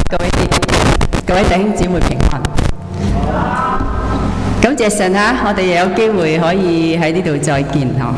各位弟兄姊妹平安，感謝神啊！我哋又有機會可以喺呢度再見嗬。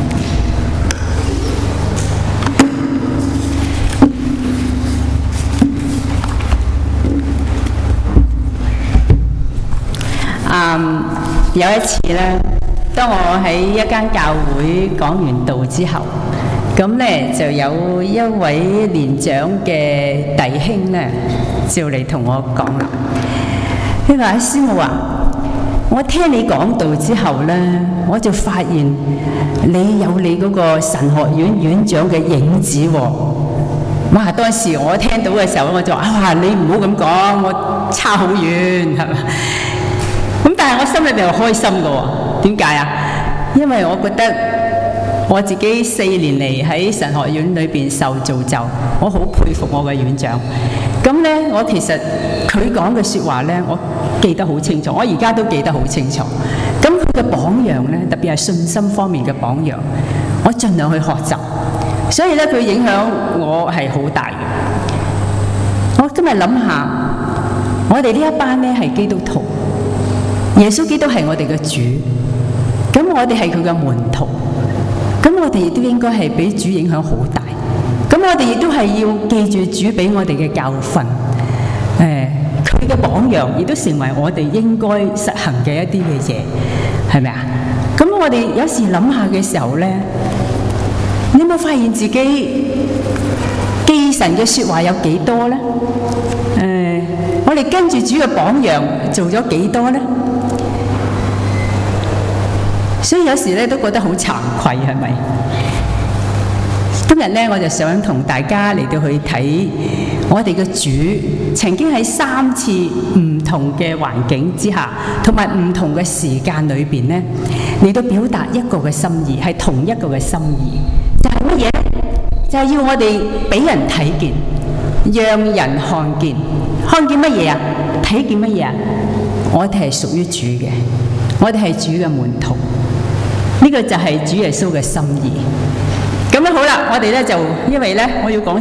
有一次咧，當我喺一間教會講完道之後，咁咧就有一位年長嘅弟兄咧，就嚟同我講啦。佢話：師母啊，我聽你講道之後咧，我就發現你有你嗰個神學院院長嘅影子喎。哇！當時我聽到嘅時候，我就話：你唔好咁講，我差好遠，係嘛？咁但係我心裏邊又開心嘅喎。點解啊？因為我覺得我自己4年嚟喺神學院裏邊受造就，我好佩服我嘅院長。咁咧，我其實佢講嘅説話咧，我記得好清楚，我而家都記得好清楚。咁佢嘅榜樣咧，特別係信心方面嘅榜樣，我盡量去學習。所以咧，佢影響我係好大嘅。我今日諗下，我哋呢一班咧係基督徒，耶穌基督係我哋嘅主，咁我哋係佢嘅門徒，咁我哋亦都應該係俾主影響好大。咁我哋亦都係要記住主俾我哋嘅教訓，佢嘅榜樣亦都成為我哋應該實行嘅一啲嘅嘢，係咪啊？咁我哋有時諗下嘅時候咧，你有冇發現自己記神嘅説話有幾多咧？我哋跟住主嘅榜樣做咗幾多咧？所以有時咧都覺得好慚愧，係咪？今日咧，我就想同大家嚟到去睇我哋嘅主曾經喺3次唔同嘅環境之下，同埋唔同嘅時間裏邊咧，嚟到表達一個嘅心意，係同一個嘅心意，就係乜嘢？就係要我哋俾人睇見，讓人看見，看見乜嘢啊？睇見乜嘢啊？我哋係屬於主嘅，我哋係主嘅門徒，呢個就係主耶穌嘅心意。咁樣好啦，我哋咧就因為咧，我要講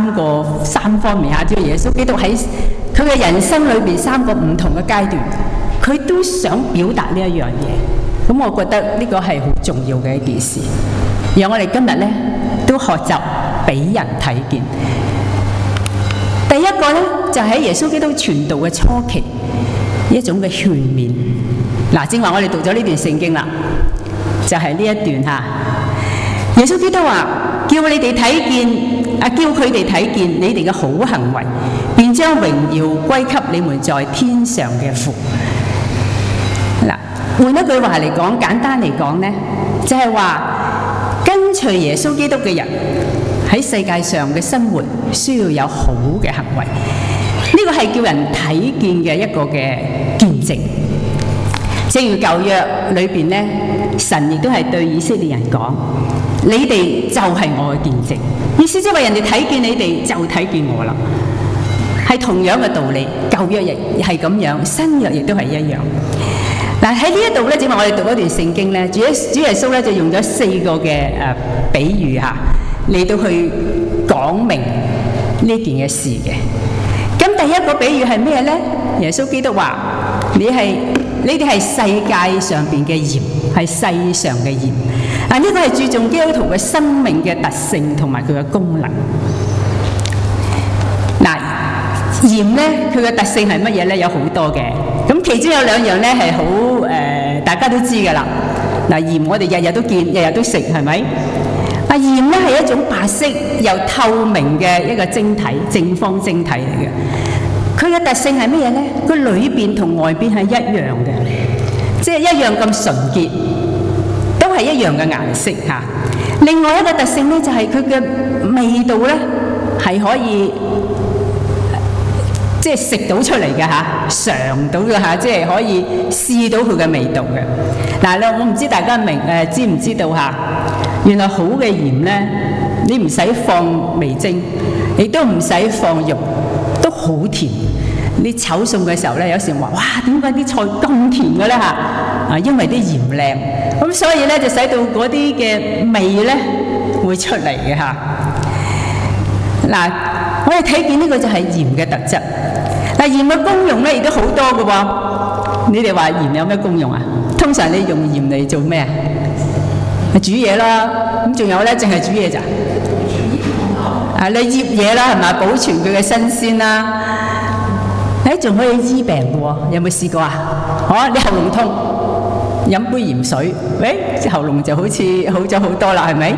3方面嚇，即係耶穌基督喺佢嘅人生裏邊3個唔同嘅階段，佢都想表達呢一樣嘢。咁我覺得呢個係好重要嘅一件事，讓我哋今日咧都學習俾人睇見。第一個咧就喺耶穌基督傳道嘅初期一種嘅勸勉。嗱，正話我哋讀咗呢段聖經啦，就係呢一段嚇。耶穌基督話：叫你哋睇見，叫佢哋睇見你哋嘅好行為，便將榮耀歸給你們在天上嘅父。嗱，換一句話嚟講，簡單嚟講呢，就係話跟隨耶穌基督嘅人喺世界上嘅生活需要有好嘅行為，呢個係叫人睇見嘅一個嘅見證。正如舊約裏邊呢，神亦都係對以色列人講：你哋就係我嘅見證。意思即係話人哋睇見你哋就睇見我啦，係同樣嘅道理。舊約亦係咁樣，新約亦都係一樣。嗱，喺呢一度咧，正話我哋讀一段聖經咧，主耶穌咧就用咗4個嘅比喻嚇嚟到去講明呢件嘅事嘅。咁第一個比喻係咩咧？耶穌基督話：你哋係世界上邊嘅鹽，係世上嘅鹽。呢個係注重基督徒嘅生命嘅特性同埋佢嘅功能。嗱，鹽咧，佢嘅特性係乜嘢咧？有好多嘅。咁其中有2樣咧係好大家都知㗎啦。嗱，鹽我哋日日都見，日日都食，係咪？鹽咧係一種白色又透明嘅一個晶體，正方晶體嚟嘅。佢嘅特性係乜嘢咧？佢裏邊同外邊係一樣嘅，即係一樣咁純潔。都係一樣嘅顏色嚇。另外一個特性咧，就係佢嘅味道咧，係可以即係食到出嚟嘅嚇，嘗到嘅嚇，即係可以試到佢嘅味道嘅。嗱，我唔知大家知唔知道嚇？原來好嘅鹽咧，你唔使放味精，亦都唔使放肉，都好甜。你炒餸嘅時候咧，有時話：哇，點解啲菜咁甜嘅咧嚇？因為啲鹽靚。咁所以咧就使到嗰啲嘅味咧會出嚟嘅嚇。嗱， 我哋睇見呢個就係鹽嘅特質。嗱，鹽嘅功用咧亦都好多嘅喎。你哋話鹽有咩功用啊？通常你用鹽嚟做咩啊？煮嘢啦，咁仲有咧，淨係煮嘢咋？你醃嘢啦，係咪？保存佢嘅新鮮啦。仲可以醫病嘅喎，有冇試過啊？你喉嚨痛，飲杯鹽水，喉嚨就好似好咗好多啦，係咪？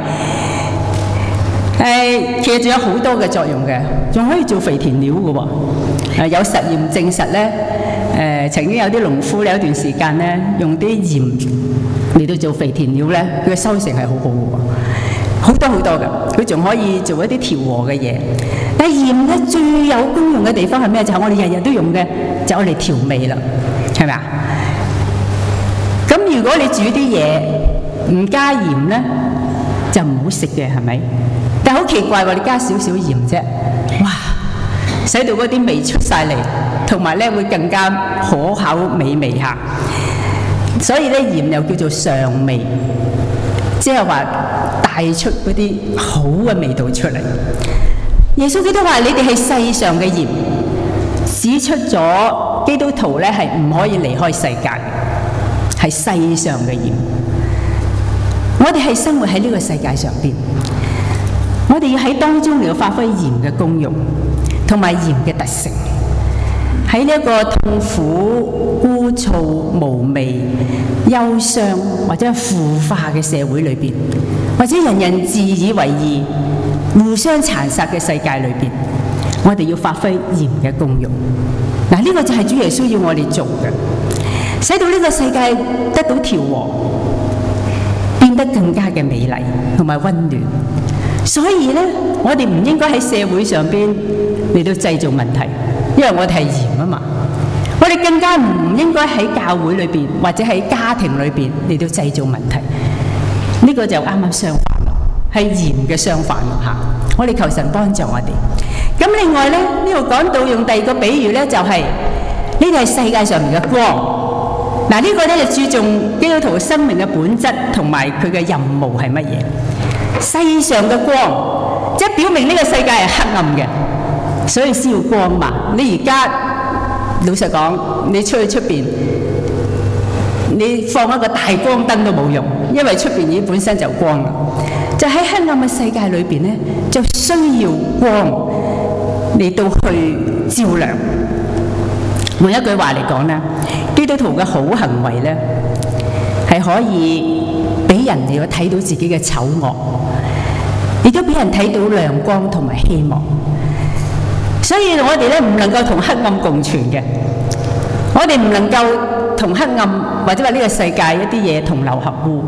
其實仲有好多嘅作用嘅，仲可以做肥田料嘅喎。有實驗證實咧，曾經有啲農夫咧有一段時間咧，用啲鹽嚟到做肥田料咧，佢嘅收成係好好嘅喎，好多好多嘅。佢仲可以做一啲調和嘅嘢。但係鹽咧最有功用嘅地方係咩？就係我哋日日都用嘅，就係我哋調味啦，係咪啊？咁如果你煮啲嘢唔加鹽咧，就唔好食嘅，係咪？但係好奇怪喎，你加少少鹽啫，哇，使到嗰啲味出晒嚟，同埋咧會更加可口美味下。所以咧鹽又叫做上味，即係話帶出嗰啲好嘅味道出嚟。耶穌基督話：你哋係世上嘅鹽，指出咗基督徒咧係唔可以離開世界，係世上嘅鹽。我哋係生活喺呢個世界上邊，我哋要喺當中嚟到發揮鹽嘅功用，同埋鹽嘅特性。喺呢一個痛苦、枯燥、無味、憂傷或者腐化嘅社會裏邊，或者人人自以為義、互相殘殺嘅世界裏邊，我哋要發揮鹽嘅功用。嗱，呢個就係主耶穌要我哋做嘅，使到呢個世界得到調和，變得更加嘅美麗同埋溫暖。所以咧，我哋唔應該喺社會上邊嚟到製造問題，因為我哋係鹽啊嘛。我哋更加唔應該喺教會裏邊或者喺家庭裏邊嚟到製造問題。呢個就啱啱相反啦，係鹽嘅相反咯嚇。我哋求神幫助我哋。咁另外咧，呢度講到用第二個比喻咧，就係呢個係世界上面嘅光。嗱，呢個咧就注重基督徒生命嘅本質同埋佢嘅任務係乜嘢？世上嘅光，即係表明呢個世界係黑暗嘅，所以先要光嘛。你而家老實講，你出去出邊，你放一個大光燈都冇用，因為出邊已經本身就光啦。就喺黑暗嘅世界裏邊咧，就需要光嚟到去照亮。換一句話嚟講咧，基督徒嘅好行為咧，係可以俾人哋去睇到自己嘅醜惡，亦都俾人睇到亮光同埋希望。所以我哋咧唔能夠同黑暗共存嘅，我哋唔能夠同黑暗或者話呢個世界一啲嘢同流合污。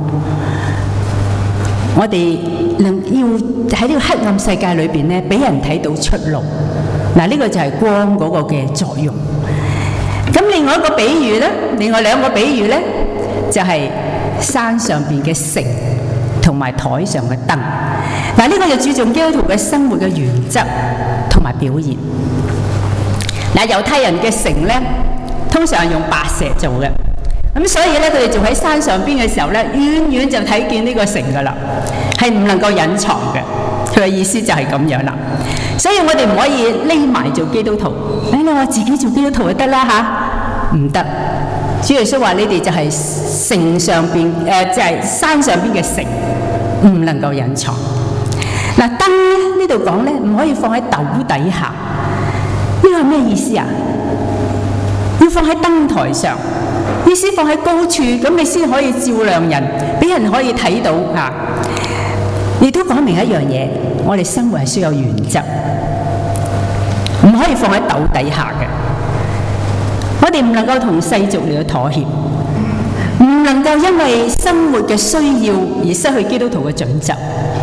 我哋要喺呢個黑暗世界裏邊咧，俾人睇到出路。嗱，呢個就係光嗰個嘅作用。咁另外一個比喻咧，另外兩個比喻咧，就係山上邊嘅城同埋台上嘅燈。嗱，呢個就注重基督徒嘅生活嘅原則同埋表現。嗱，猶太人嘅城咧，通常係用白石做嘅，咁所以咧，佢哋做喺山上邊嘅時候咧，遠遠就睇見呢個城噶啦，係唔能夠隱藏嘅。佢嘅意思就係咁樣啦。所以我哋唔可以匿埋做基督徒。你話自己做基督徒就得啦嚇，唔得。主耶穌話：你哋就係城上邊就係山上邊嘅城，唔能夠隱藏。嗱，燈咧呢度講咧，唔可以放喺斗底下。呢個係咩意思啊？要放喺燈台上，意思放喺高處，咁你先可以照亮人，俾人可以睇到嚇。亦都講明一樣嘢，我哋生活係需要原則，唔可以放喺斗底下嘅。我哋唔能夠同世俗嚟去妥協，唔能夠因為生活嘅需要而失去基督徒嘅準則。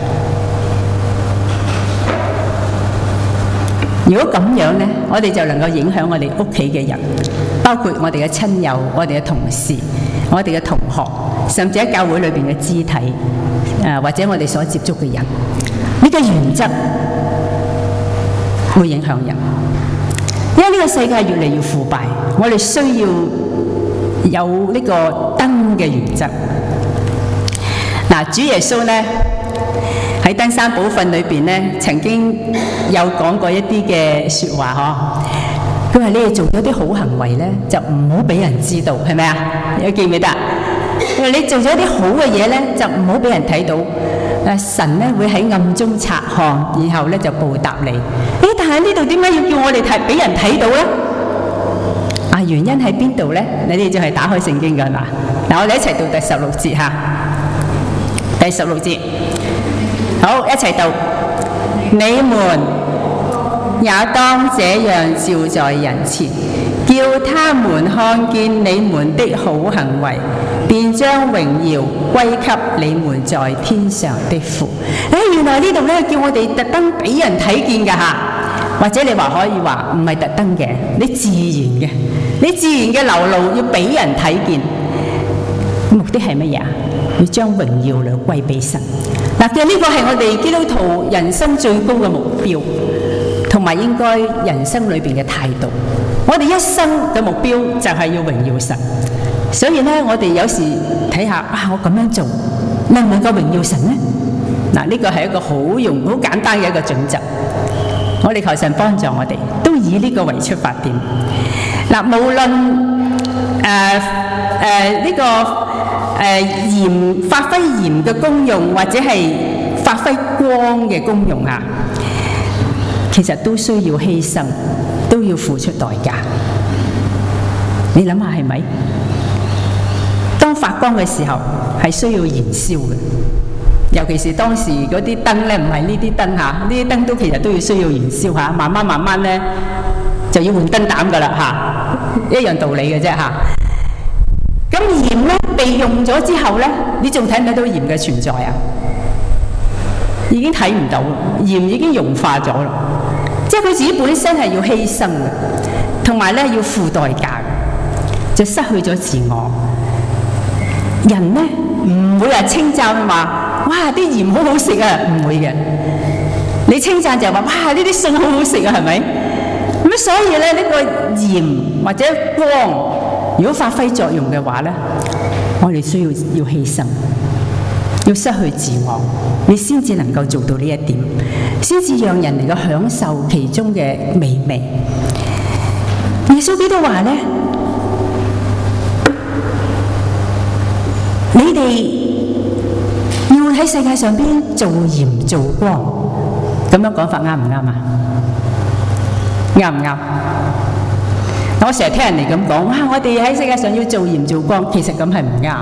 如果咁樣呢，我哋就能夠影響我哋屋企嘅人，包括我哋嘅親友、我哋嘅同事、我哋嘅同學，甚至喺教會裏邊嘅肢體，或者我哋所接觸嘅人。呢個原則會影響人，因為呢個世界越嚟越腐敗，我哋需要有呢個燈嘅原則。嗱，主耶穌呢喺登山寶訓裏邊咧，曾經有講過一啲嘅説話嗬。佢話：你哋做咗啲好行為咧，就唔好俾人知道，係咪啊？你記唔記得？佢話：你做咗啲好嘅嘢咧，就唔好俾人睇到。神咧會喺暗中察看，然後咧就報答你。但係呢度點解要叫我哋睇俾人睇到咧？原因喺邊度咧？你哋就係打開聖經㗎嘛。嗱，我哋一齊讀第16節嚇。第16節，好，一齊讀。你們也當這樣照在人前，叫他們看見你們的好行為，便將榮耀歸給你們在天上的父。原來呢度咧叫我哋特登俾人睇見㗎嚇。或者你話可以話唔係特登嘅，你自然嘅，你自然嘅流露要俾人睇見。目的係乜嘢啊？要將榮耀嚟歸俾神。嗱，嘅呢個係我哋基督徒人生最高嘅目標，同埋應該人生裏邊嘅態度。我哋一生嘅目標就係要榮耀神。所以咧，我哋有時睇下我咁樣做能唔能夠榮耀神呢？嗱，呢個係一個好簡單嘅一個準則。我哋求神幫助我哋，都以呢個為出發點。嗱，無論呢個鹽發揮鹽嘅功用，或者係發揮光嘅功用啊，其實都需要犧牲，都要付出代價。你諗下係咪？當發光嘅時候係需要燃燒嘅。尤其是當時嗰啲燈咧，唔係呢啲燈嚇，呢啲燈都其實都要需要燃燒嚇，慢慢咧就要換燈膽噶啦嚇，一樣道理嘅啫嚇。咁鹽咧被用咗之後咧，你仲睇唔睇到鹽嘅存在啊？已經睇唔到，鹽已經融化咗啦。即係佢自己本身係要犧牲嘅，同埋咧要付代價嘅，就失去咗自我。人咧唔會話稱讚話。哇！啲鹽好好食啊，唔會嘅。你稱讚就係話：哇！呢啲餸好好食啊，係咪？咁所以咧，呢個鹽或者光，如果發揮作用嘅話咧，我哋需要犧牲，要失去自我，你先至能夠做到呢一點，先至讓人能夠享受其中嘅美味。耶穌基督話咧：你哋要喺世界上邊做鹽做光，咁樣講法啱唔啱啊？啱唔啱？我成日聽人哋咁講，哇！我哋喺世界上要做鹽做光，其實咁係唔啱。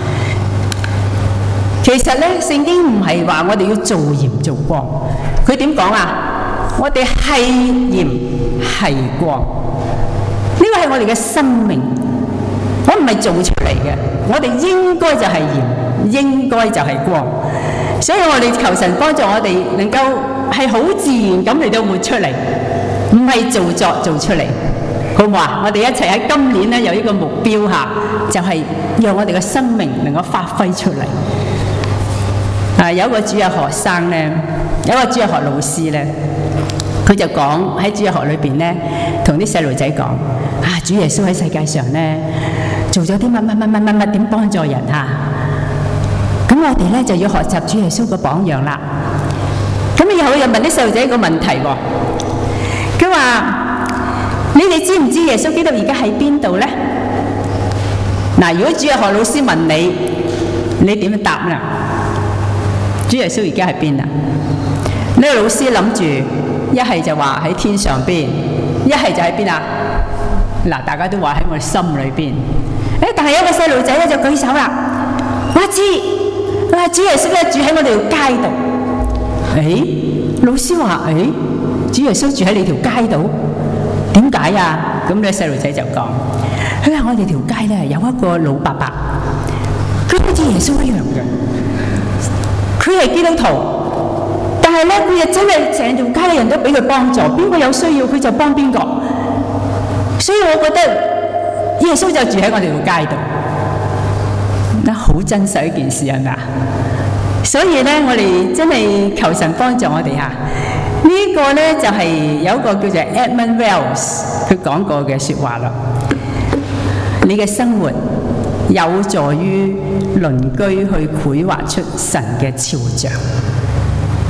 其實咧，聖經唔係話我哋要做鹽做光，佢點講啊？我哋係鹽係光，呢個係我哋嘅生命，我唔係做出嚟嘅，我哋應該就係鹽，應該就係光。所以我哋求神幫助我哋能夠係好自然咁嚟到活出嚟，唔係做出嚟，好唔好啊？我哋一齊喺今年咧有一個目標嚇，就係讓我哋嘅生命能夠發揮出嚟。有一個主日學生咧，有一個主日學老師咧，佢就講喺主日學裏邊咧，同啲細路仔講主耶穌喺世界上咧做咗啲乜點幫助人嚇。咁我哋咧就要學習主耶穌嘅榜樣啦。咁以後又問啲細路仔一個問題喎，佢話：你哋知唔知耶穌基督而家喺邊度咧？嗱，如果主日學老師問你，你點樣答啦？主耶穌而家喺邊啊？呢個老師諗住一係就話喺天上邊，一係就喺邊啊？嗱，大家都話喺我哋心裏邊。但係有個細路仔咧就舉手啦，我知，主耶穌咧住喺我哋條街度。老師話：主耶穌住喺你條街度，點解啊？咁呢細路仔就講：佢話我哋條街咧有一個老伯伯，佢好似耶穌一樣嘅。佢係基督徒，但係咧佢又真係成條街嘅人都俾佢幫助，邊個有需要佢就幫邊個。所以我覺得耶穌就住喺我哋條街度，好真實一件事係咪啊？所以咧，我哋真係求神幫助我哋嚇。呢個咧就係有一個叫做 Edmund Wells 佢講過嘅説話啦。你嘅生活有助於鄰居去繪畫出神嘅肖像。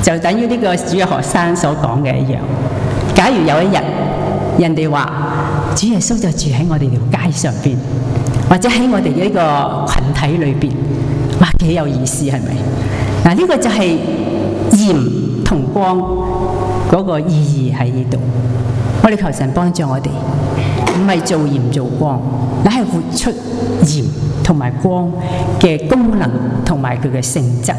就等於呢個主日學生所講嘅一樣。假如有一日人哋話主耶穌就住喺我哋條街上邊，或者喺我哋呢個群體裏邊，哇，幾有意思係咪？嗱，呢個就係鹽同光嗰個意義喺呢度。我哋求神幫助我哋，唔係做鹽做光，乃係活出鹽同埋光嘅功能同埋佢嘅性質。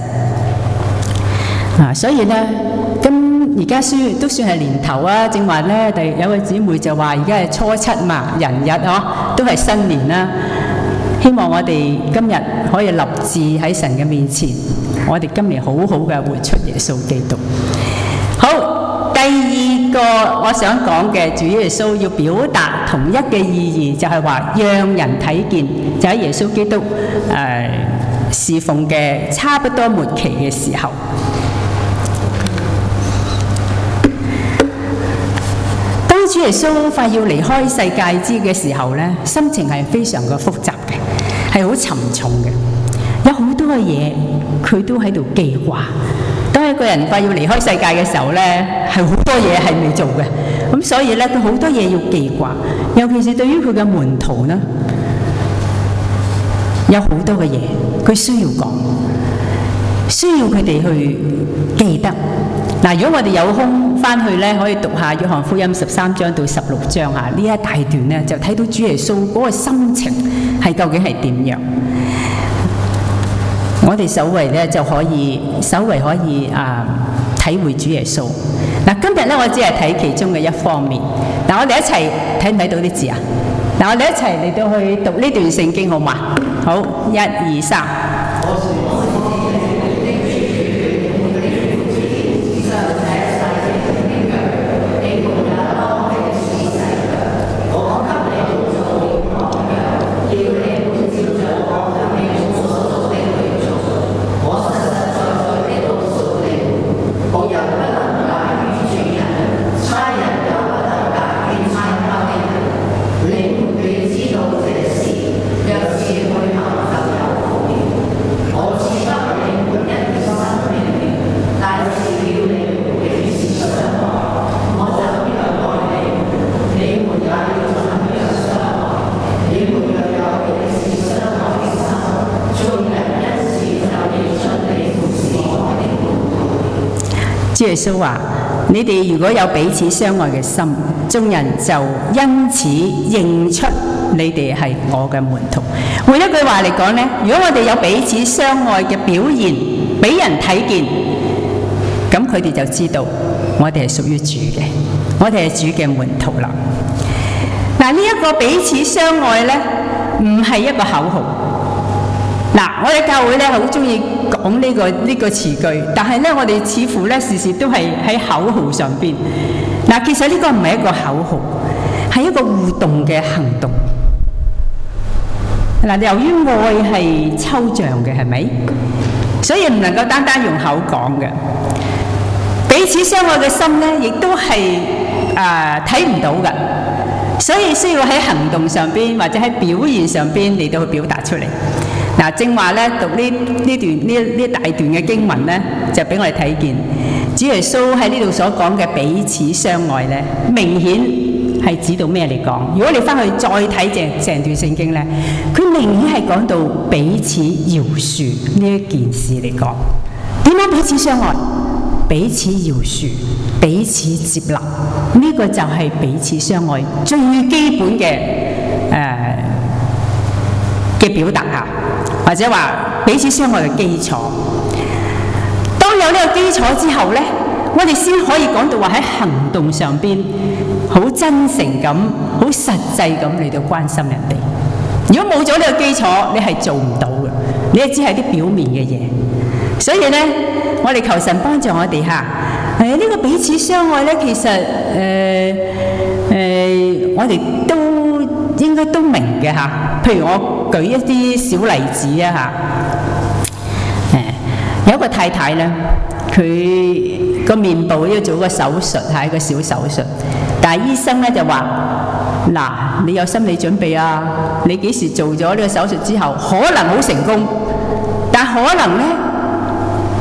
所以咧，而家都算係年頭啊。正話咧，有個姊妹就話而家係初七嘛，人日都係新年啦。希望我哋今日可以立志喺神嘅面前，我哋今年好好嘅活出耶穌基督。好，第二個我想講嘅主耶穌要表達同一嘅意義，就係話讓人睇見，就喺耶穌基督侍奉嘅差不多末期嘅時候。當主耶穌快要離開世界嘅時候咧，心情係非常嘅複雜嘅，係好沉重嘅，有好多嘅嘢佢都喺度記掛。當一個人快要離開世界嘅時候咧，係好多嘢係未做嘅，咁所以咧佢好多嘢要記掛，尤其是對於佢嘅門徒呢，有好多嘅嘢佢需要講，需要佢哋去記得。嗱，如果我哋有空翻去咧，可以讀下約翰福音13章到16章啊，呢一大段咧就睇到主耶穌嗰個心情係究竟係點樣。我哋稍微咧就可以體會主耶穌。嗱，今日咧我只係睇其中嘅一方面。嗱，我哋一齊睇唔睇到啲字啊？嗱，我哋一齊嚟到去讀呢段聖經好嘛？好，1、2、3。主耶穌話：你哋如果有彼此相愛嘅心，眾人就因此認出你哋係我嘅門徒。換一句話嚟講呢，如果我哋有彼此相愛嘅表現俾人睇見，咁佢哋就知道我哋係屬於主嘅，我哋係主嘅門徒啦。嗱，呢一個彼此相愛呢，唔係一個口號。嗱，我哋教會咧好中意講呢個詞句，但係咧我哋似乎咧時時都係喺口號上邊。嗱，其實呢個唔係一個口號，係一個互動嘅行動。嗱，由於愛係抽象嘅，係咪？所以唔能夠單單用口講嘅。彼此相愛嘅心咧，亦都係睇唔到嘅，所以需要喺行動上邊或者喺表現上邊嚟到去表達出嚟。嗱，正話咧讀呢大段嘅經文咧，就俾我哋睇見主耶穌喺呢度所講嘅彼此相愛咧，明顯係指到咩嚟講？如果你翻去再睇成段聖經咧，佢明顯係講到彼此饒恕呢一件事嚟講。點樣彼此相愛？彼此饒恕，彼此接納，呢個就係彼此相愛最基本嘅表達啊！或者話彼此相愛嘅基礎。當有呢個基礎之後呢，我哋先可以講到話喺行動上邊好真誠咁、好實際咁嚟到關心人哋。如果冇咗呢個基礎，你係做唔到嘅，你只係啲表面嘅嘢。所以呢，我哋求神幫助我哋嚇。呢個彼此相愛呢，其實我哋都應該都明嘅嚇。譬如我舉一啲小例子啊嚇，有一個太太咧，佢個面部要做個手術，係一個小手術，但係醫生咧就話：嗱，你有心理準備啊，你幾時做咗呢個手術之後，可能好成功，但可能咧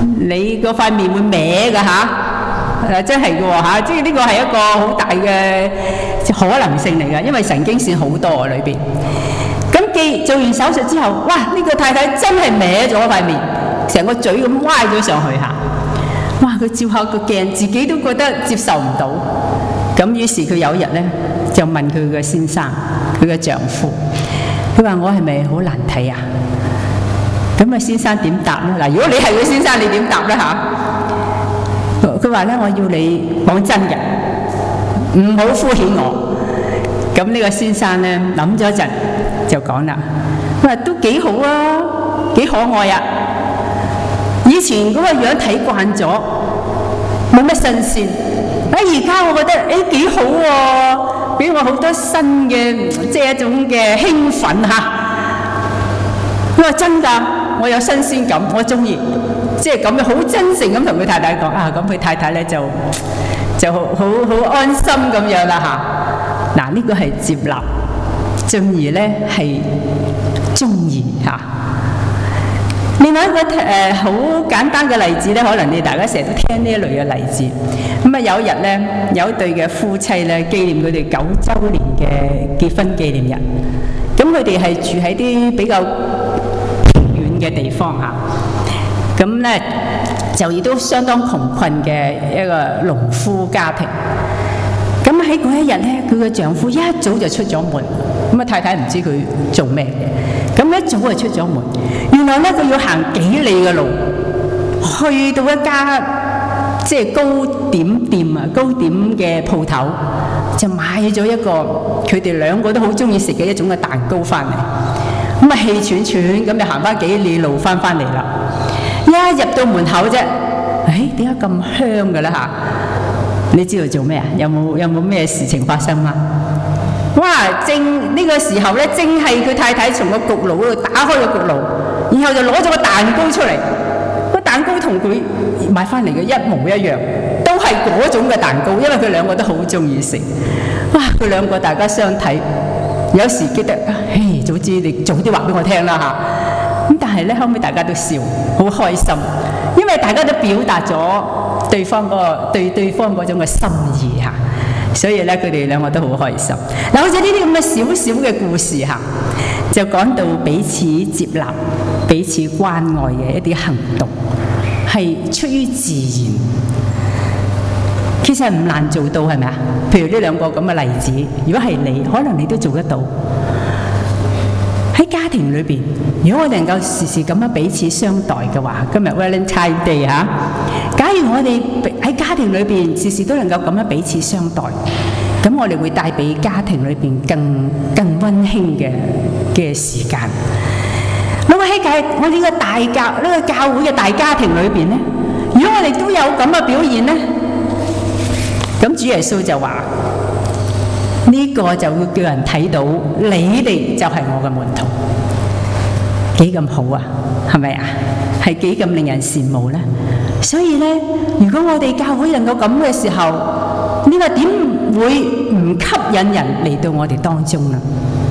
你個塊面會歪㗎嚇，真係㗎喎嚇，即係呢個係一個好大嘅可能性嚟㗎，因為神經線好多裏邊。咁做完手術之後，哇！呢個太太真係歪咗塊面，成個嘴咁歪咗上去嚇。哇！佢照下個鏡，自己都覺得接受唔到。咁於是佢有一日咧，就問佢嘅先生，佢嘅丈夫，佢話：我係咪好難睇啊？咁啊，先生點答咧？嗱，如果你係佢先生，你點答咧嚇？佢話咧：我要你講真嘅，唔好敷衍我。咁呢個先生咧諗咗一陣，就講啦：佢話都幾好啊，幾可愛啊！以前嗰個樣睇慣咗，冇乜新鮮。而家我覺得幾好喎，俾我好多新嘅，即係一種嘅興奮嚇。佢話真㗎，我有新鮮感，我中意，即係咁樣好真誠咁同佢太太講啊。咁佢太太咧就好安心咁樣啦嚇。嗱，呢個係接納，進而咧係中意嚇。另外一個好簡單嘅例子咧，可能你大家成日都聽呢一類嘅例子。咁啊有一日咧，有一對嘅夫妻咧紀念佢哋9週年嘅結婚紀念日。咁佢哋係住喺啲比較偏遠嘅地方嚇。咁咧就亦都相當窮困嘅一個農夫家庭。咁喺嗰一日咧，佢嘅丈夫一早就出咗門。咁啊太太唔知佢做咩嘅，咁一早就出咗門。原來咧佢要行幾里嘅路，去到一家即係糕點店啊，糕點嘅鋪頭，就買咗一個佢哋兩個都好中意食嘅一種嘅蛋糕翻嚟。咁啊氣喘喘咁就行翻幾里路翻嚟啦。一入到門口啫，點解咁香嘅咧嚇？你知道做咩啊？有冇咩事情發生啊？哇！正呢個時候咧，正係佢太太從個焗爐嗰度打開個焗爐，然後就攞咗個蛋糕出嚟。個蛋糕同佢買翻嚟嘅一模一樣，都係嗰種嘅蛋糕，因為佢兩個都好中意食。哇！佢兩個大家相睇，有時記得，早知你早啲話俾我聽啦嚇。咁但係咧後尾大家都笑，好開心，因為大家都表達咗對方對對方嗰種嘅心意嚇。所以咧，佢哋兩個都好開心。嗱，好似呢啲咁嘅小小嘅故事嚇，就講到彼此接納、彼此關愛嘅一啲行動，係出於自然。其實唔難做到，係咪啊？譬如呢兩個咁嘅例子，如果係你，可能你都做得到。喺家庭裏邊，如果我哋能夠時時咁樣彼此相待嘅話，今日 Valentine Day 嚇。假如我哋喺家庭裏邊時時都能夠咁樣彼此相待，咁我哋會帶俾家庭裏邊更溫馨嘅時間。咁喺我呢個教會嘅大家庭裏邊咧，如果我哋都有咁嘅表現咧，咁主耶穌就話呢個就會叫人睇到你哋就係我嘅門徒，幾咁好啊？係咪啊？係幾咁令人羨慕咧？所以咧，如果我哋教會能夠咁嘅時候，呢個點會唔吸引人嚟到我哋當中啊？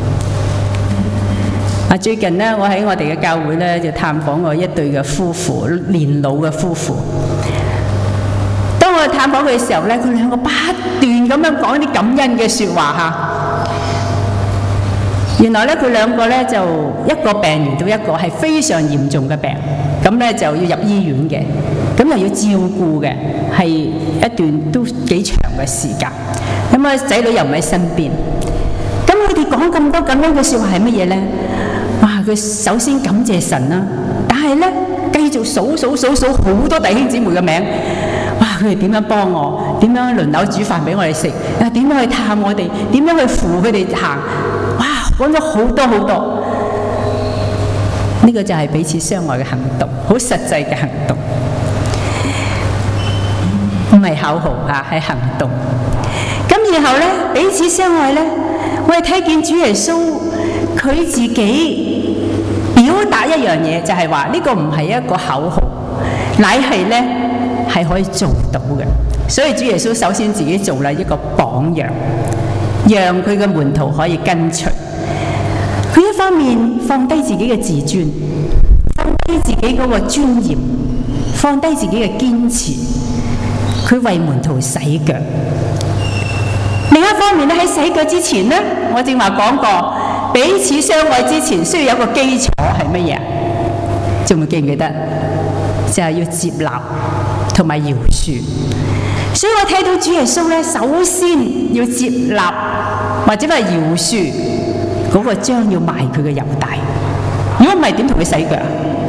最近咧，我喺我哋嘅教會咧就探訪過一對嘅夫婦，年老嘅夫婦。當我探訪佢嘅時候咧，佢兩個不斷咁樣講一啲感恩嘅説話嚇。原來咧，佢兩個咧就一個病完到一個係非常嚴重嘅病，咁咧就要入醫院嘅，咁又要照顧嘅，係一段都幾長嘅時間。咁啊，仔女又唔喺身邊，咁佢哋講咁多感恩嘅説話係乜嘢咧？哇！佢首先感謝神啦，但係咧繼續數好多弟兄姊妹嘅名。哇！佢哋點樣幫我？點樣輪流煮飯俾我哋食？點樣去探我哋？點樣去扶佢哋行？哇！講咗好多好多。呢個就係彼此相愛嘅行動，好實際嘅行動，唔係口號嚇，係行動。咁然後咧，彼此相愛咧，我哋睇見主耶穌佢自己表達一樣嘢，就係話呢個唔係一個口號，乃係咧係可以做到嘅。所以主耶穌首先自己做啦一個榜樣，讓佢嘅門徒可以跟隨。佢一方面放低自己嘅自尊，放低自己嗰個尊嚴， 放低自己嘅堅持，佢為門徒洗腳。另一方面咧，喺洗腳之前咧，我正話講過，彼此相愛之前需要有一個基礎係乜嘢？仲記唔記得？就係要接納同埋饒恕。所以我睇到主耶穌咧，首先要接納或者係饒恕嗰個將要賣佢嘅猶大。如果唔係，點同佢洗腳？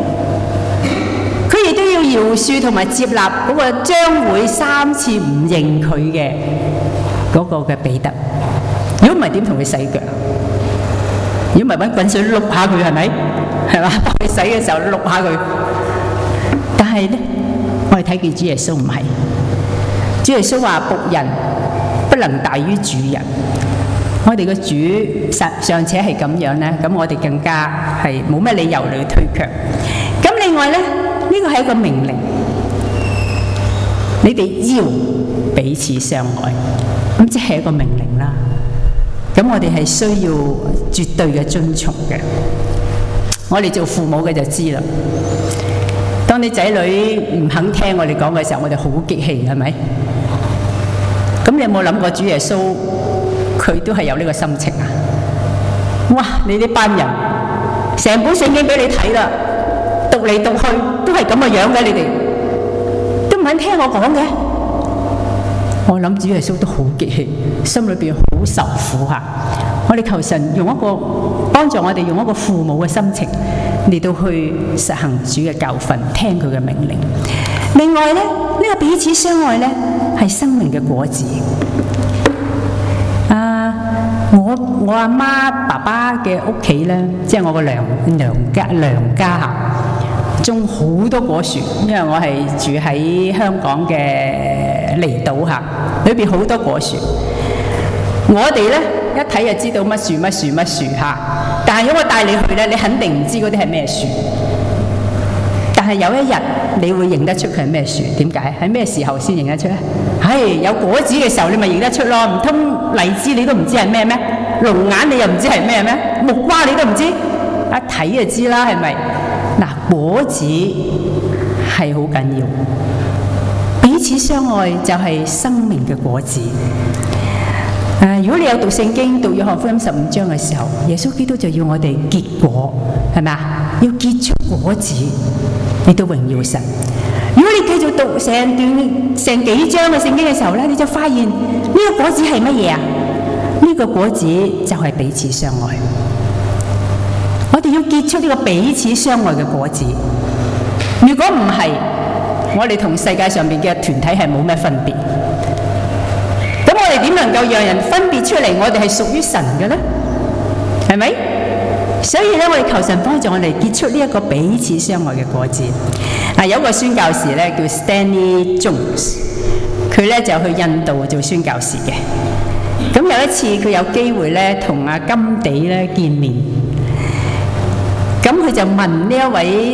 佢亦都要饒恕同埋接納嗰個將會3次唔認佢嘅嗰個嘅彼得。如果唔係，點同佢洗腳？如果唔係，揾滾水碌下佢，係咪？係嘛？幫佢洗嘅時候碌下佢。但係咧，我哋睇見主耶穌唔係。主耶穌話：僕人不能大於主人。我哋嘅主尚且係咁樣咧，咁我哋更加係冇咩理由嚟推卻。咁另外咧，呢個係一個命令，你哋要彼此相愛，咁即係一個命令啦。咁我哋係需要絕對嘅遵從嘅。我哋做父母嘅就知啦。當你仔女唔肯聽我哋講嘅時候，我哋好激氣，係咪？咁你有冇諗過主耶穌佢都係有呢個心情啊？哇！你呢班人成本聖經俾你睇啦，讀嚟讀去都係咁嘅樣嘅，你哋都唔肯聽我講嘅。我諗主耶穌都好激氣，心裏邊好受苦嚇。我哋求神用一個幫助我哋用一個父母嘅心情嚟到去實行主嘅教訓，聽佢嘅命令。另外咧，呢個彼此相愛咧係生命嘅果子。我阿媽爸爸嘅屋企咧，即係我個娘家嚇，種好多果樹，因為我係住喺香港嘅離島嚇，裏邊好多果樹。我哋咧一睇就知道乜樹嚇，但係如果我帶你去咧，你肯定唔知嗰啲係咩樹。但係有一日你會認得出佢係咩樹？點解？喺咩時候先認得出咧？有果子嘅時候你咪認得出咯。唔通荔枝你都唔知係咩咩？龍眼你又唔知係咩咩？木瓜你都唔知？一睇就知啦，係咪？嗱，果子係好緊要，彼此相愛就係生命嘅果子。如果你有讀聖經讀約翰福音15章嘅時候，耶穌基督就要我哋結果，係咪啊？要結出果子，你都榮耀神。如果你繼續讀成幾章嘅聖經嘅時候咧，你就發現呢個果子係乜嘢啊？呢個果子就係彼此相愛。我哋要結出呢個彼此相愛嘅果子。如果唔係，我哋同世界上面嘅團體係冇咩分別。咁我哋點能夠讓人分別出嚟我哋係屬於神嘅呢？係咪？所以咧，我哋求神幫助我哋結出呢一個彼此相愛嘅果子。有一個宣教士咧叫 Stanley Jones， 佢咧就去印度做宣教士嘅。咁有一次佢有機會咧同阿甘地咧見面，咁佢就問呢一位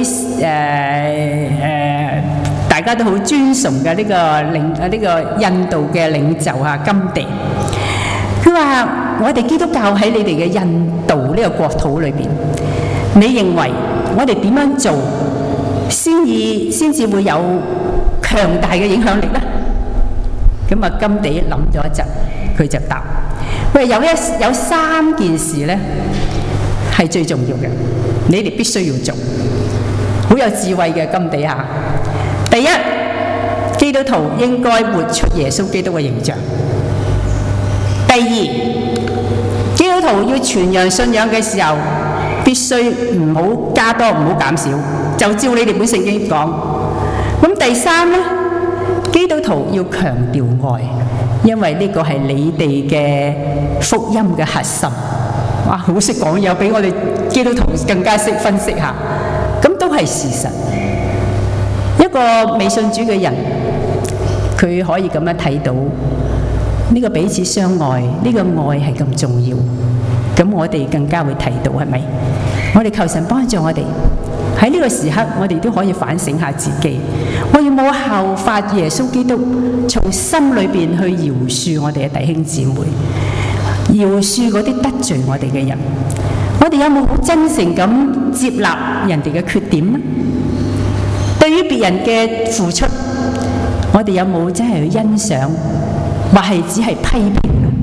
大家都好尊崇嘅呢個印度嘅領袖啊甘地。佢話：我哋基督教喺你哋嘅印度呢個國土裏邊，你認為我哋點樣做先至會有強大嘅影響力呢？咁啊，甘地諗咗一陣，佢就答：喂，有3件事咧係最重要嘅，你哋必須要做。好有智慧嘅甘地嚇。第一，基督徒應該活出耶穌基督嘅形象。第二，基督徒要傳揚信仰嘅時候，必須唔好加多，唔好減少，就照你哋本聖經講。咁第三呢，基督徒要強調愛，因為呢個係你哋嘅福音嘅核心。哇，好識講嘢，比我哋基督徒更加識分析下。咁都係事實。一個未信主嘅人，佢可以咁樣睇到呢個彼此相愛，呢個愛係咁重要。咁我哋更加會睇到，係咪？我哋求神幫助我哋喺呢個時刻，我哋都可以反省下自己。我有冇效法耶穌基督，從心裏邊去饒恕我哋嘅弟兄姊妹，饒恕嗰啲得罪我哋嘅人？我哋有冇好真誠咁接納人哋嘅缺點呢？第對於別人嘅付出，我哋有冇真係去欣賞，或係只係批評？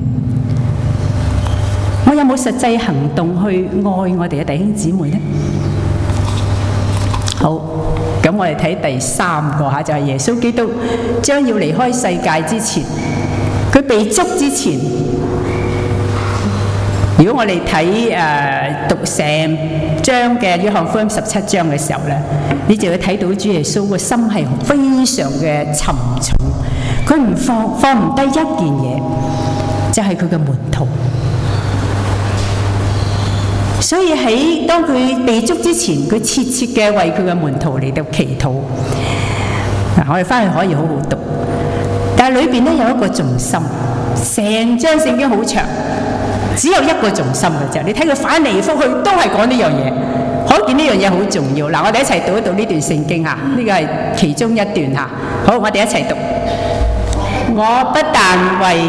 我有冇實際行動去愛我哋嘅弟兄姊妹呢？好，咁我哋睇第三個就係耶穌基督將要離開世界之前，佢被捉之前。如果我哋睇讀成章嘅約翰福音17章嘅時候咧，你就會睇到主耶穌個心係非常嘅沉重，佢唔放唔低一件嘢，就係佢嘅門徒。所以喺當佢被捉之前，佢切切嘅為佢嘅門徒嚟到祈禱。我哋翻去可以好好讀，但係裏邊咧有一個重心，成章聖經好長。只有一個重心嘅啫，你睇佢反嚟覆去都係講呢樣嘢，可見呢樣嘢好重要。嗱，我哋一齊讀一讀呢段聖經嚇，呢個係其中一段嚇。好，我哋一齊讀。我不但為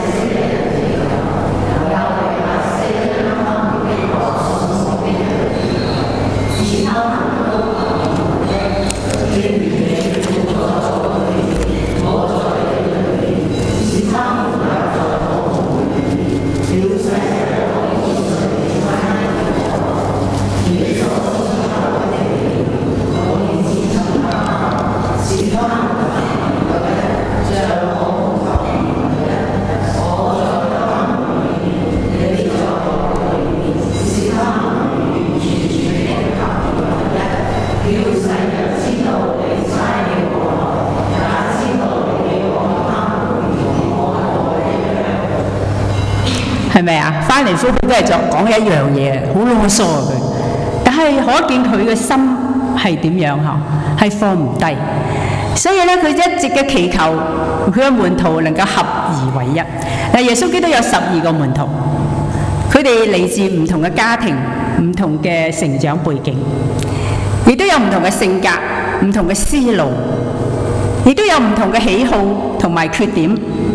係咪啊？翻嚟覆去都係講一樣嘢，好囉嗦佢。但係可見佢嘅心係點樣嚇？係放唔低。所以咧，佢一直嘅祈求，佢嘅門徒能夠合而為一。嗱，耶穌基督有12個門徒，佢哋嚟自唔同嘅家庭、唔同嘅成長背景，亦都有唔同嘅性格、唔同嘅思路，亦都有唔同嘅喜好同埋缺點。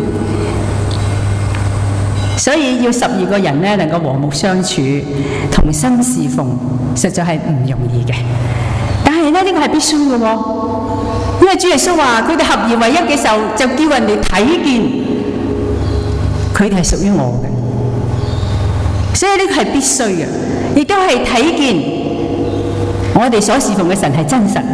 所以要12個人咧能夠和睦相處、同心侍奉，實在係唔容易嘅。但係咧，呢個係必須嘅喎，因為主耶穌話佢哋合而為一嘅時候，就叫人哋睇見佢哋係屬於我嘅。所以呢個係必須嘅，亦都係睇見我哋所侍奉嘅神係真實。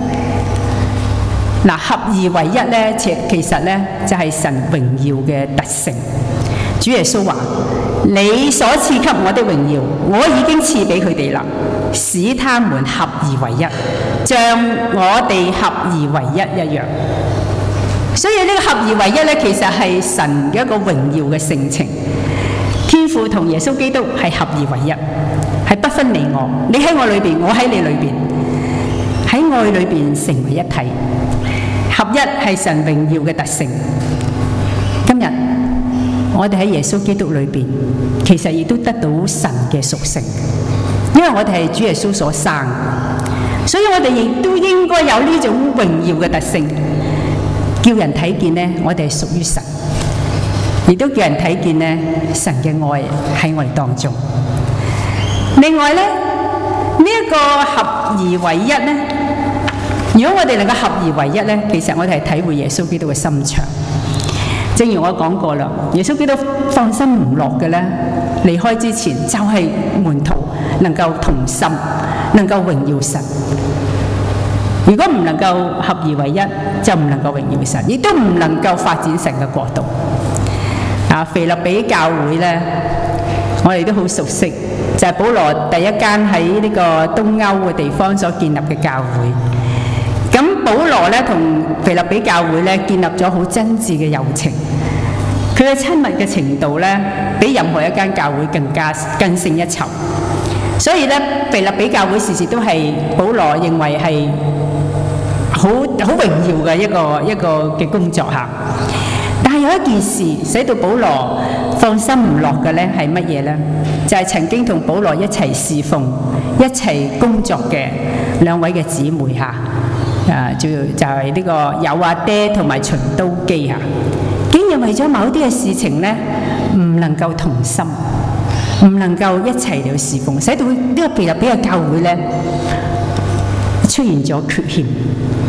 嗱，合而為一咧，其實咧就係神榮耀嘅特性。主耶穌話：你所賜給我的榮耀，我已經賜俾佢哋啦，使他們合而為一，像我哋合而為一一樣。所以呢個合而為一咧，其實係神嘅一個榮耀嘅性情。天父同耶穌基督係合而為一，係不分你我，你喺我裏邊，我喺你裏邊，喺愛裏邊成為一體。合一係神榮耀嘅特性。今日我哋喺耶穌基督裏邊，其實亦都得到神嘅屬性，因為我哋係主耶穌所生，所以我哋亦都應該有呢種榮耀嘅特性，叫人睇見呢，我哋係屬於神，亦都叫人睇見呢，神嘅愛喺我哋當中。另外呢，呢一個合而為一呢，如果我哋能夠合而為一呢，其實我哋係體會耶穌基督嘅心腸。正如我講過啦，耶穌基督放心唔落嘅咧，離開之前就係門徒能夠同心，能夠榮耀神。如果唔能夠合而為一，就唔能夠榮耀神，亦都唔能夠發展神嘅國度。腓立比教會咧，我哋都好熟悉，就係保羅第一間喺呢個東歐嘅地方所建立嘅教會。咁保羅咧同腓立比教會咧建立咗好真摯嘅友情，佢嘅親密嘅程度咧比任何一間教會更勝一籌。所以咧腓立比教會時時都係保羅認為係好榮耀嘅一個嘅工作嚇。但係有一件事使到保羅放心唔落嘅咧係乜嘢咧？就係曾經同保羅一齊侍奉、一齊工作嘅兩位嘅姊妹嚇。就係呢個友阿爹同埋循都基嚇，竟然為咗某啲嘅事情咧，唔能夠同心，唔能夠一齊嚟侍奉，使到呢個腓立比嘅教會咧出現咗缺陷。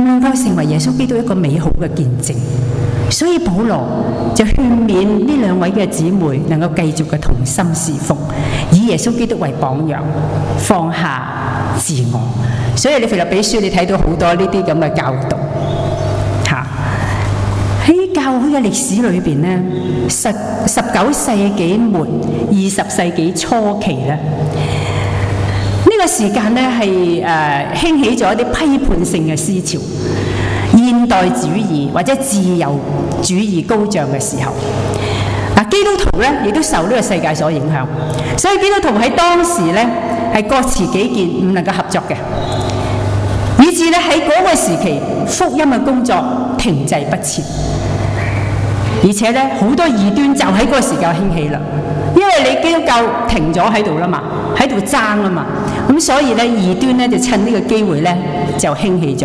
能夠成為耶穌基督一個美好嘅見證。所以保羅就勸勉呢兩位嘅姊妹能夠繼續嘅同心侍奉，以耶穌基督為榜樣，放下自我。所以你腓立比書你睇到好多呢啲咁嘅教導嚇。喺教會嘅歷史裏邊咧，19世紀末20世紀初期咧，呢個時間咧係興起咗一啲批判性嘅思潮，現代主義或者自由主義高漲嘅時候，基督徒咧亦都受呢個世界所影響，所以基督徒喺當時咧係各持己見，唔能夠合作嘅，以致咧喺嗰個時期福音嘅工作停滯不前，而且咧好多異端就喺嗰個時間興起啦，因為你基督教停咗喺度啦嘛，喺度爭啊嘛，咁所以咧異端咧就趁呢個機會咧就興起咗。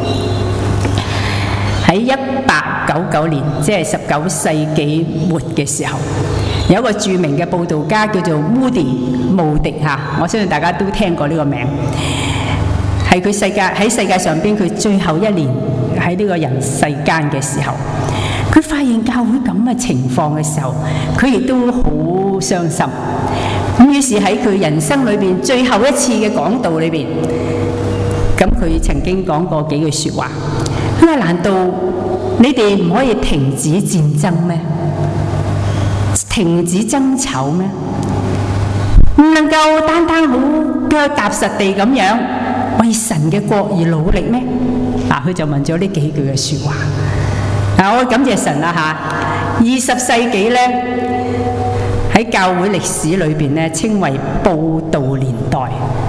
喺1899年，即係19世紀末嘅時候，有一個著名嘅佈道家叫做穆迪嚇，我相信大家都聽過呢個名。係佢喺世界上邊佢最後一年喺呢個人世間嘅時候，佢發現教會咁嘅情況嘅時候，佢亦都好傷心。咁於是喺佢人生裏邊最後一次嘅講道裏邊，咁佢曾經講過幾句説話。佢話：難道你哋唔可以停止戰爭咩？停止爭吵咩？唔能夠單單好腳踏實地咁樣為神嘅國而努力咩？佢就問咗呢幾句嘅説話。我感謝神啦嚇！20世紀咧喺教會歷史裏邊咧稱為佈道年代。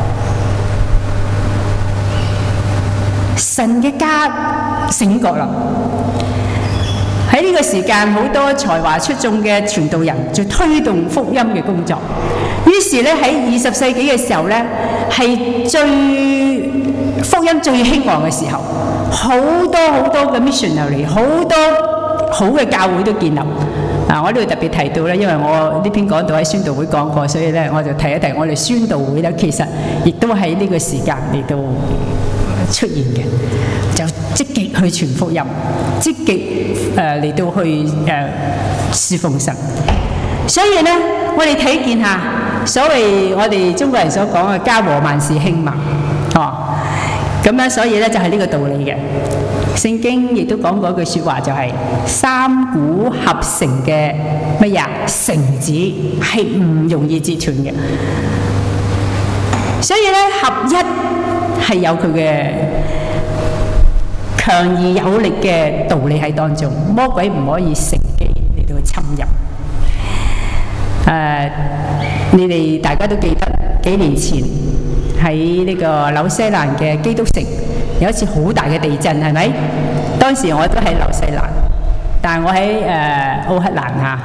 神嘅家醒覺啦！喺呢個時間，好多才華出眾嘅傳道人就推動福音嘅工作。於是咧喺20世紀嘅時候咧，係福音最興旺嘅時候，好多嘅 missionary， 好多好嘅教會都建立。我呢度特別提到咧，因為我呢篇講道喺宣道會講過，所以咧我就提一提我哋宣道會咧，其實亦都喺呢個時間嚟到出現嘅，就積極去傳福音，積極嚟到去侍奉神。所以咧，我哋睇見下所謂我哋中國人所講嘅家和萬事興嘛，咁樣所以咧就係呢個道理嘅。聖經亦都講過一句説話，就係三股合成嘅乜嘢繩子係唔容易折斷嘅。所以咧，合一係有佢嘅強而有力嘅道理喺當中，魔鬼唔可以乘機嚟到去侵入。你哋大家都記得幾年前喺呢個紐西蘭嘅基督城有一次好大嘅地震，係咪？當時我都喺紐西蘭，但係我喺奧克蘭嚇。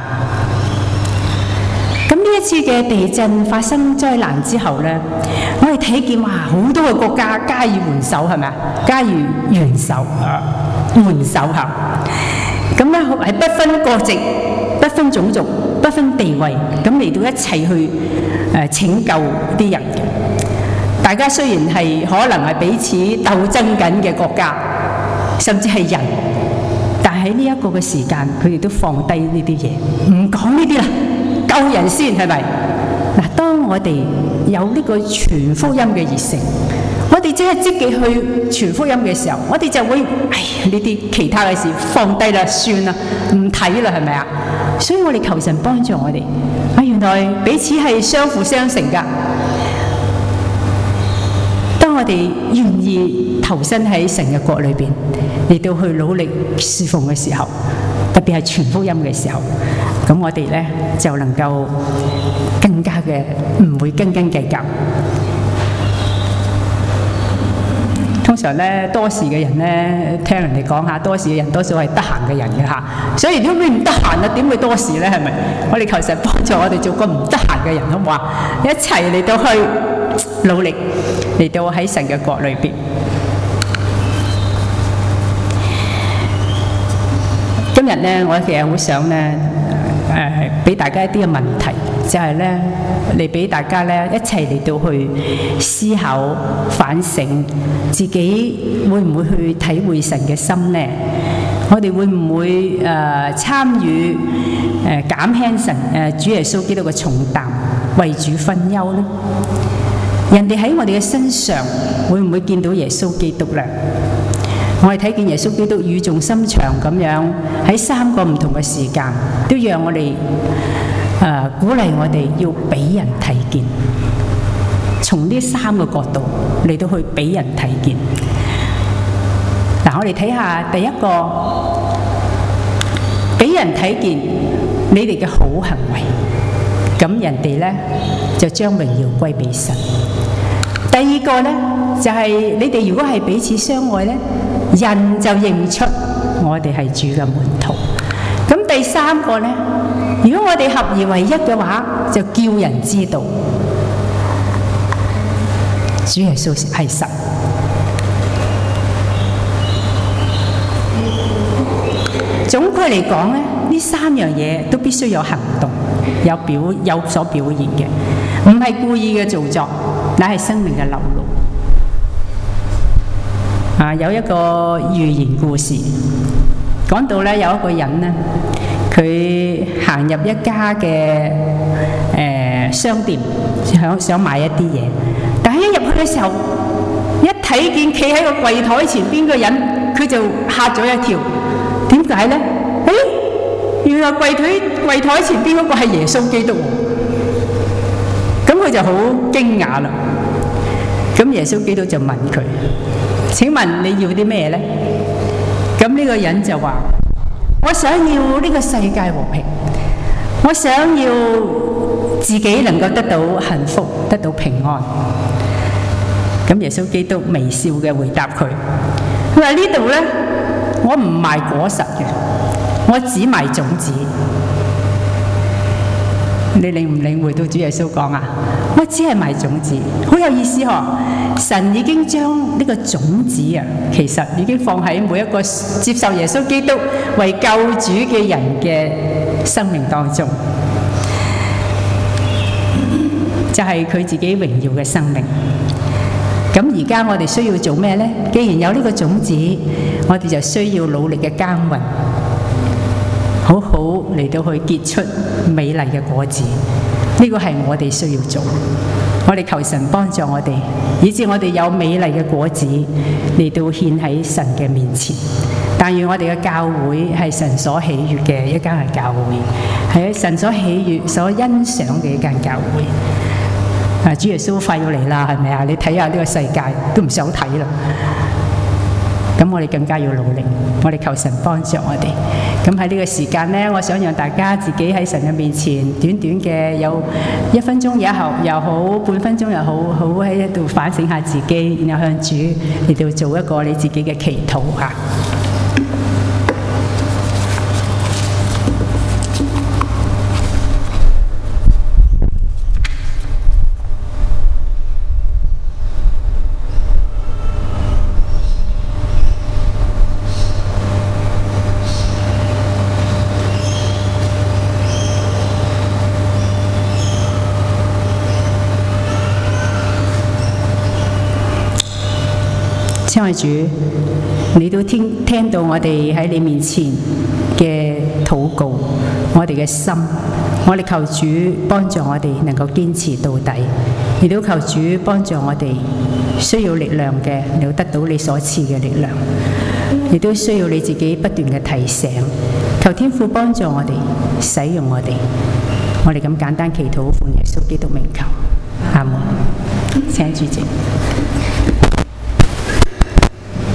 咁呢一次嘅地震發生災難之後咧，我哋睇見哇，好多個國家加以援手，係咪啊？加以援手嚇。咁咧係不分國籍、不分種族、不分地位，咁嚟到一齊去拯救啲人嘅。大家雖然係可能係彼此鬥爭緊嘅國家，甚至係人，但係喺呢一個嘅時間，佢哋都放低呢啲嘢，唔講呢啲啦，救人先，係咪？嗱，當我哋有呢個傳福音嘅熱誠，我哋真係積極去傳福音嘅時候，我哋就會呢啲其他嘅事放低啦，算啦，唔睇啦，係咪啊？所以我哋求神幫助我哋，原來彼此係相輔相成㗎。當我哋願意投身喺神嘅國裏邊，嚟到去努力侍奉嘅時候，特別係傳福音嘅時候，咁我哋咧就能夠更加嘅唔會斤斤計較。通常咧多事嘅人咧，聽人哋講下多事嘅人，多數係得閒嘅人嘅嚇。所以如果佢唔得閒啊，點會多事咧？係咪？我哋求神幫助我哋做個唔得閒嘅人，好唔好啊？一齊嚟到去努力，嚟到喺神嘅國裏邊。今日咧，我其實好想咧俾大大家一啲嘅問題，就係咧嚟俾大家咧一齊嚟到去思考反省自己會唔會去體會神嘅心呢？我哋會唔會參與減輕神主耶穌基督嘅重擔，為主分憂呢？人哋喺我哋嘅身上會唔會見到耶穌基督呢？我哋睇見耶穌基督語重心長咁樣喺3個唔同嘅時間，都讓我哋鼓勵我哋要俾人睇見，從呢3個角度嚟到去俾人睇見。嗱，我哋睇下第一個，俾人睇見你哋嘅好行為，咁人哋咧就將榮耀歸俾神。第二個咧就係你哋如果係彼此相愛咧，人就認出我哋係主嘅門徒。咁第3個咧，如果我哋合而為一嘅話，就叫人知道主耶穌係神。總括嚟講咧，呢3樣嘢都必須有行動，有所表現嘅，唔係故意嘅造作，乃係生命嘅流露。有一個寓言故事，講到咧有一個人咧，佢行入一家嘅商店，想買一啲嘢，但係一入去嘅時候，一睇見企喺個櫃台前邊個人，佢就嚇咗一跳。點解咧？原來櫃台前邊嗰個係耶穌基督喎。咁佢就好驚訝啦。咁耶穌基督就問佢：請問你要啲咩咧？咁呢個人就話：我想要呢個世界和平，我想要自己能夠得到幸福，得到平安。咁耶穌基督微笑嘅回答佢：佢話呢度咧，我唔賣果實嘅，我只賣種子。你領唔領會到主耶穌講啊？我只係賣種子，好有意思嗬！神已經將呢個種子啊，其實已經放喺每一個接受耶穌基督為救主嘅人嘅生命當中，就係佢自己榮耀嘅生命。咁而家我哋需要做咩呢？既然有呢個種子，我哋就需要努力嘅耕耘，好好嚟到去結出美麗嘅果子。呢個係我哋需要做。我哋求神幫助我哋，以致我哋有美麗嘅果子嚟到獻喺神嘅面前。但願我哋嘅教會係神所喜悅嘅一間教會，係神所喜悅、所欣賞嘅一間教會。主耶穌快要嚟啦，係咪啊？你睇下呢個世界都唔想睇啦。咁我哋更加要努力，我哋求神幫助我哋。咁喺呢個時間呢，我想讓大家自己喺神嘅面前，短短嘅有1分鐘又好，半分鐘又好，好喺度反省下自己，然後向主嚟到做一個你自己嘅祈禱嚇。親愛主，你都聽到我哋喺你面前嘅禱告，我哋嘅心，我哋求主幫助我哋能夠堅持到底，亦都求主幫助我哋需要力量嘅，你要得到你所賜嘅力量，亦都需要你自己不斷嘅提醒，求天父幫助我哋，使用我哋，我哋咁簡單祈禱，奉耶穌基督名求，阿門。請主席。